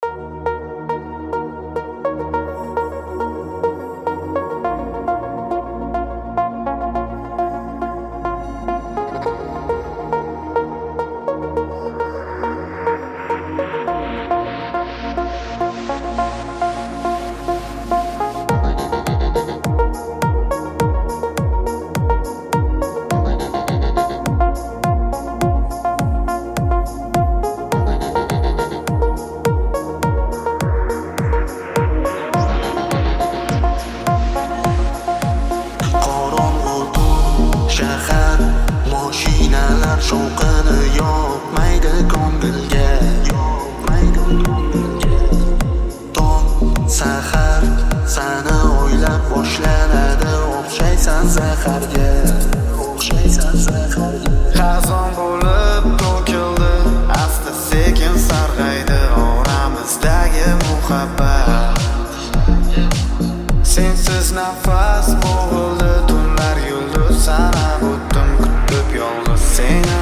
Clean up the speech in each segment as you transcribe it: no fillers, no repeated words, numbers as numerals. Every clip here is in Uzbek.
Shovqini yoqmaydi ko'ngilga, tong sahar sani o'ylab boshlanadi. O'xshaysan zaharga, xazon bo'lib to'kildi, asta sekin sarg'aydi oramizdagi muhabbat. Sensiz nafas bo'g'ildi, tunlar yulduz sanab o'tdim, kutib yolg'iz seni.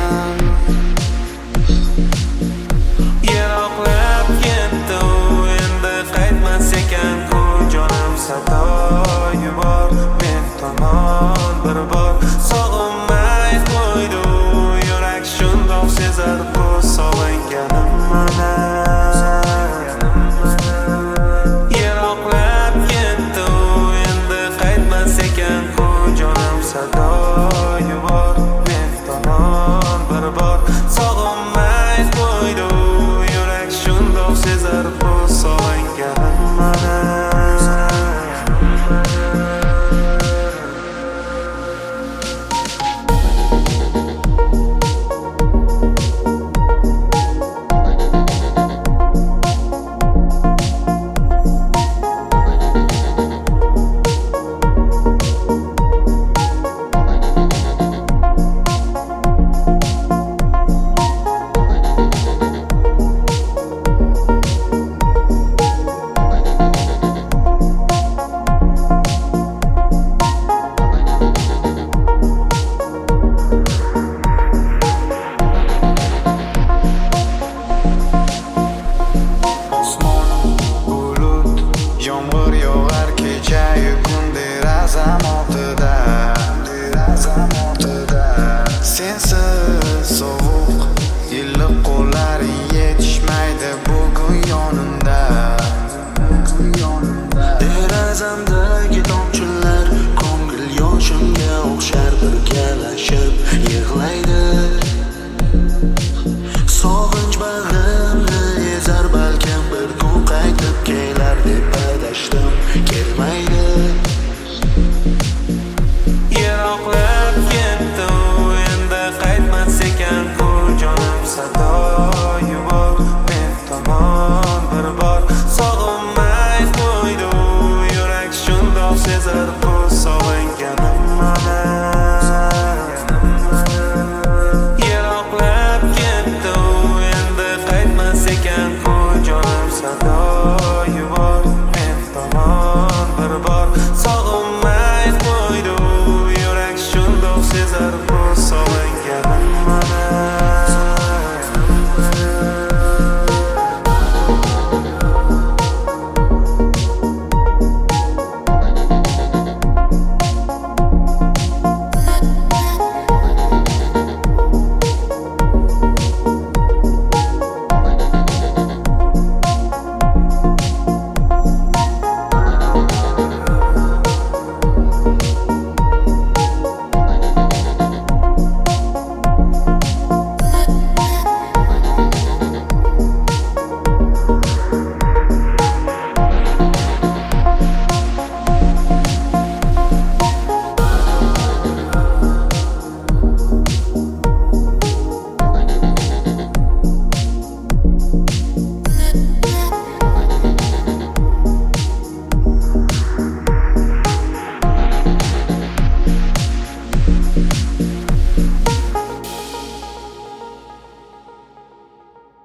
Yiroqlab ketdi u, endi qaytmas ekan ku. Jonim sado yubor, men tomon bir bor. Sog'inmay qo'ydi u, yurak shundoq sezar bu sog'inganim mana. Yiroqlab ketdi u, endi qaytmas ekan ku. Jonim sado yubor, men tomon bir bor. Sog'inmay qo'ydi u, yurak shundoq sezar bu sog'inganim mana. Yomg'ir yog'ar kechayu kunduz azamotida. Sensiz sovuq iliq qo'llaring yetishmaydi bugun yonimda. Derazamdagi tomchilar ko'ngil yoshimga o'xshar, birgalashib yig'laydi. Sog'inch bag'rimni ezar, balkim bir kun qaytib kelar deb